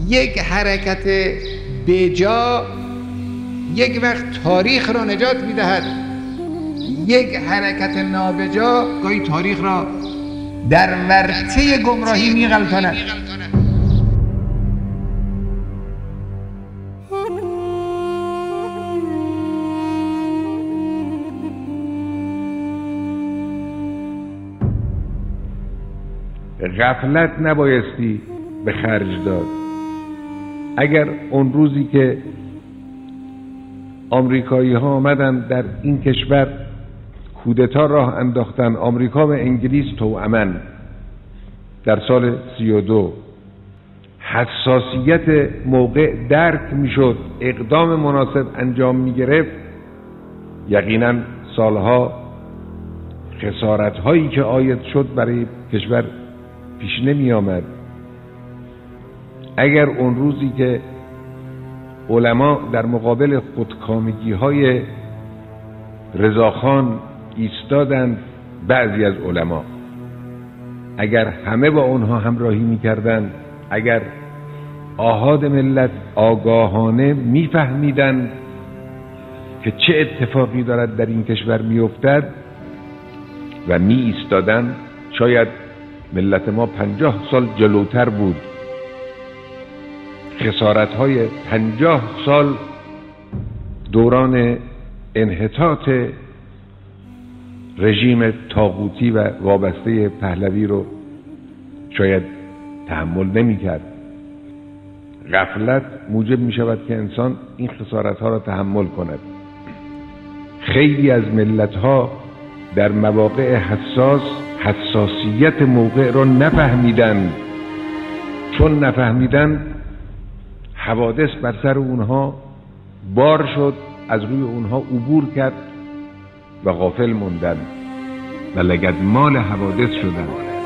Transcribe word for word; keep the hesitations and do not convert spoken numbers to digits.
یک حرکت بجا یک وقت تاریخ را نجات می‌دهد، یک حرکت نابجا گاهی تاریخ را در ورطه گمراهی می‌غلطاند. غفلت نبایستی به خرج داد. اگر اون روزی که آمریکایی ها آمدن در این کشور کودتا راه انداختن، آمریکا و انگلیس توأمن در سال سی و دو، حساسیت موقع درک میشد، اقدام مناسب انجام میگرفت، یقینا سالها خسارت هایی که عاید شد برای کشور پیش نمی آمد. اگر اون روزی که علما در مقابل خودکامگی های رضاخان ایستادند، بعضی از علما اگر همه با اونها همراهی میکردند، اگر آحاد ملت آگاهانه میفهمیدند که چه اتفاقی دارد در این کشور میافتد و می ایستادند، شاید ملت ما پنجاه سال جلوتر بود. خسارت های پنجاه سال دوران انحطاط رژیم طاغوتی و وابسته پهلوی رو شاید تحمل نمی کرد. غفلت موجب می شود که انسان این خسارت ها را تحمل کند. خیلی از ملت ها در مواقع حساس حساسیت موقع را نفهمیدند. چون نفهمیدند حوادث بر سر اونها بار شد، از روی اونها عبور کرد و غافل موندند و لگدمال حوادث شدند.